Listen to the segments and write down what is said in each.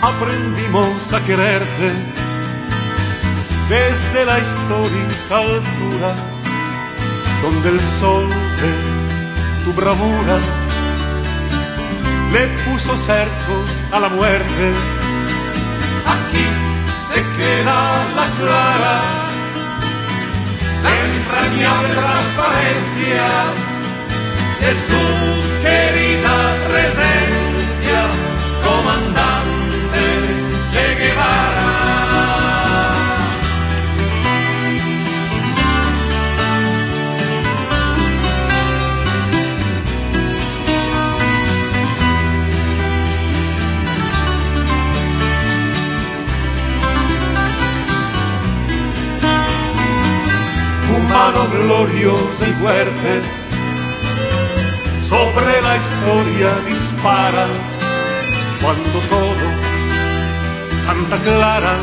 aprendimos a quererte desde la histórica altura, donde el sol de tu bravura le puso cerco a la muerte. Aquí se queda la clara, la entrañable transparencia de tu querida presencia, comandante Che Guevara. Tu mano gloriosa y fuerte sobre la historia dispara, cuando todo Santa Clara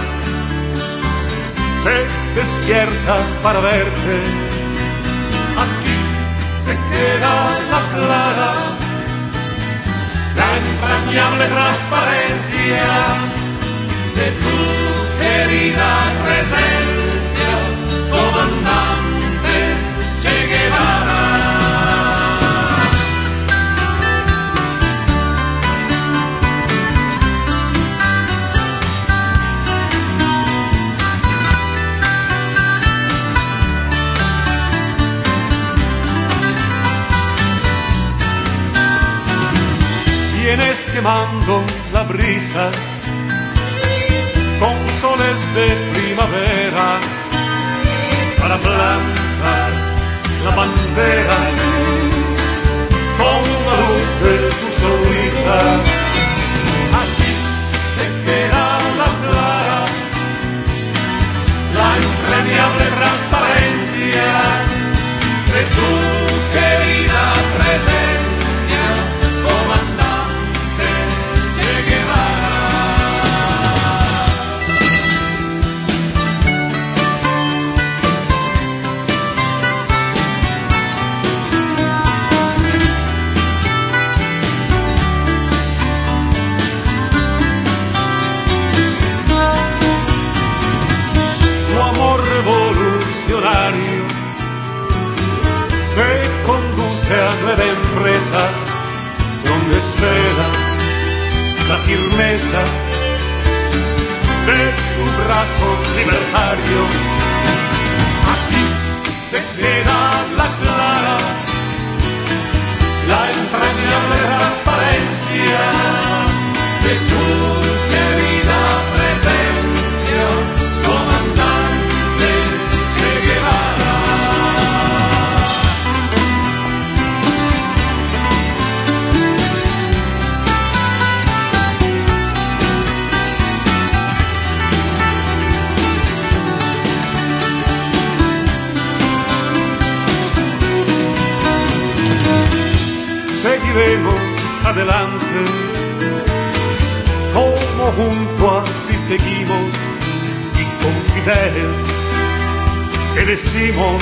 se despierta para verte. Aquí se queda la clara, la entrañable transparencia de tu querida presencia, comandante Che Guevara. Vienes quemando la brisa con soles de primavera para plantar la bandera con la luz de tu sonrisa. Aquí se queda la clara, la entrañable transparencia de tu querida presencia, comandante Che Guevara. Revolucionario que conduce a nueva empresa, donde espera la firmeza de tu brazo libertario. Aquí se queda la clara, la entrañable transparencia de tu querida presencia, comandante Che Guevara. Seguiremos adelante, como junto a ti seguimos, y con Fidel te decimos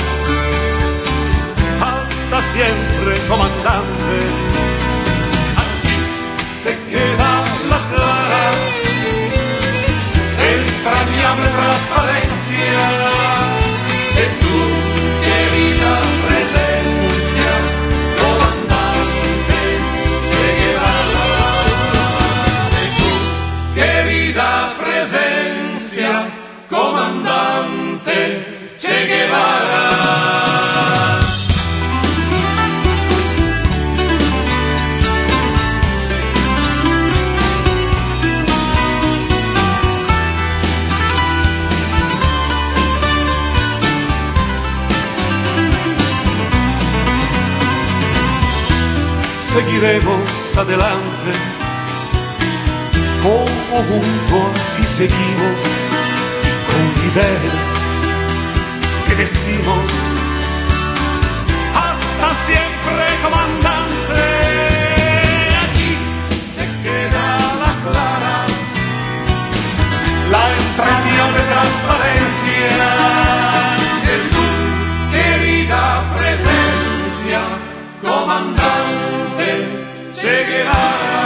hasta siempre, comandante. Aquí se queda la clara, entrañable transparencia de tu querida presencia, comandante Che Guevara. De tu querida presencia, comandante Che Guevara. Seguiremos adelante, como junto a ti seguimos, y con Fidel te decimos hasta siempre, comandante. Aquí se queda la clara, la entrañable transparencia de tu querida presencia, comandante Che Guevara.